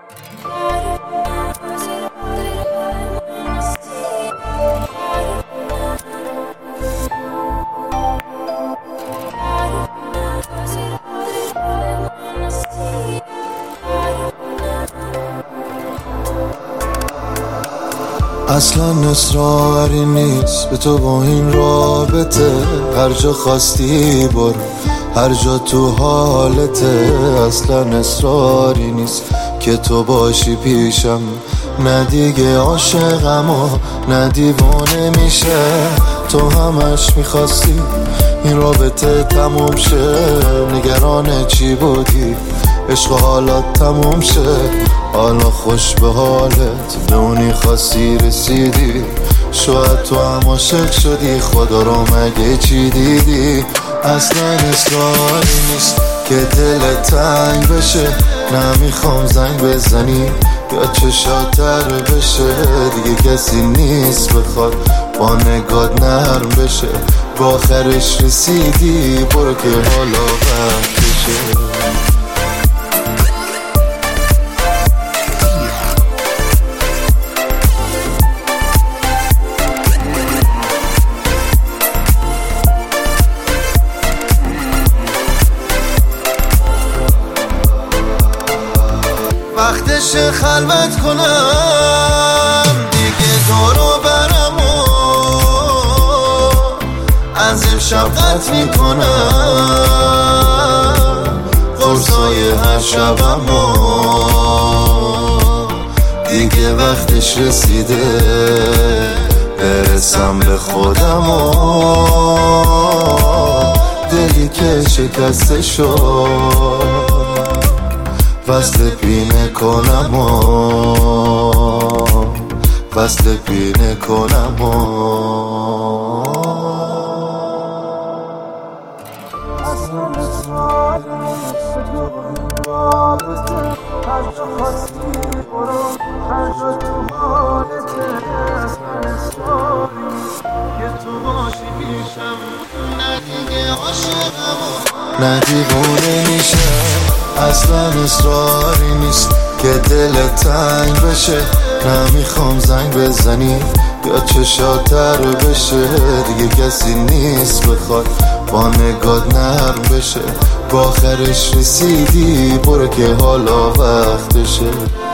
اصلا اصراری نیست به تو با این رابطه، هر جا خواستی برو، هر جا تو حالته. اصلا اصراری نیست که تو باشی پیشم، نه دیگه عاشقم و نه دیوانه میشه. تو همش میخواستی این رابطه تموم شه، نگران چی بودی عشق حالات تموم شه. حالا خوش به حالت، به اونی خواستی رسیدی، شاید تو هم عاشق شدی، خدا رو مگه چی دیدی؟ اصلا اصراری نیست که دل تنگ بشه، نمیخوام زنگ بزنی یا چشاتر بشه. دیگه کسی نیست بخواد با نگات نرم بشه، با آخرش رسیدی، برو که حالا وقتشه. وقتش خلوت کنم دیگه، دورو برم و از امشب قطع میکنم قرصای هر شبم و دیگه وقتش رسیده برسم به خودم و دلی که شکسته شد وصل پینه کنم و وصل پینه کنم و اصلا اصراری نیست تو این رابطه، هر جا خواستی برو، هر جا تو حالته. اصلا اصراری نیست که تو باشی پیشم، نه دیگه عاشقم و نه دیوونه میشم. اصلا اصراری نیست که دل تنگ بشه، نمیخوام زنگ بزنی یا چشاتر بشه. دیگه کسی نیست بخواد با نگات نرم بشه، با آخرش رسیدی، برو که حالا وقتشه.